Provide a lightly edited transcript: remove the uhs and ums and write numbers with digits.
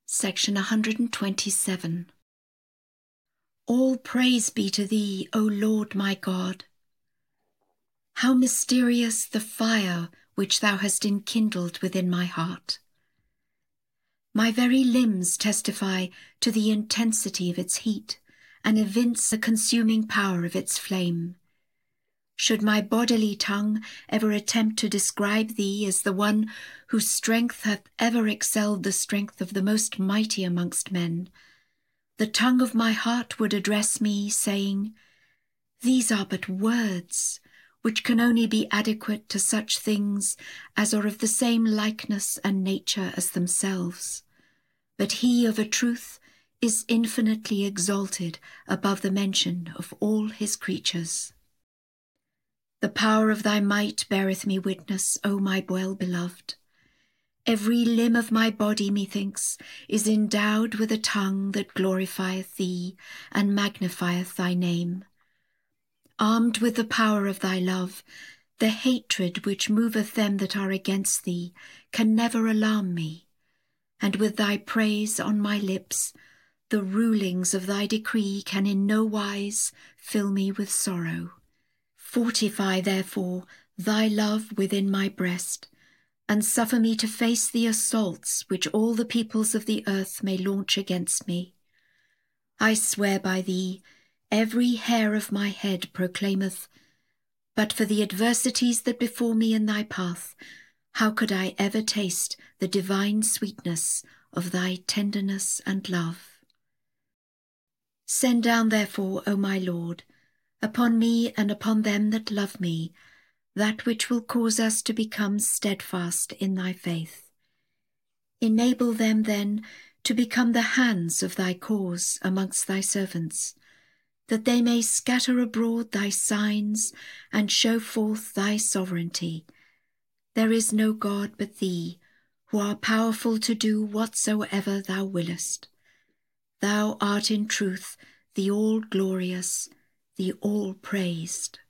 Section 127. All praise be to thee, O Lord my God. How mysterious the fire which thou hast enkindled within my heart. My very limbs testify to the intensity of its heat and evince the consuming power of its flame. Should my bodily tongue ever attempt to describe thee as the one whose strength hath ever excelled the strength of the most mighty amongst men, the tongue of my heart would address me, saying, These are but words, which can only be adequate to such things as are of the same likeness and nature as themselves. But he of a truth is infinitely exalted above the mention of all his creatures. The power of thy might beareth me witness, O my well-beloved. Every limb of my body, methinks, is endowed with a tongue that glorifieth thee and magnifieth thy name. Armed with the power of thy love, the hatred which moveth them that are against thee can never alarm me, and with thy praise on my lips, the rulings of thy decree can in no wise fill me with sorrow. Fortify, therefore, thy love within my breast, and suffer me to face the assaults which all the peoples of the earth may launch against me. I swear by thee, every hair of my head proclaimeth, but for the adversities that befall me in thy path, how could I ever taste the divine sweetness of thy tenderness and love? Send down, therefore, O my Lord, upon me and upon them that love me, that which will cause us to become steadfast in thy faith. Enable them then to become the hands of thy cause amongst thy servants, that they may scatter abroad thy signs and show forth thy sovereignty. There is no God but thee, who art powerful to do whatsoever thou willest. Thou art in truth the all-glorious, the all-praised.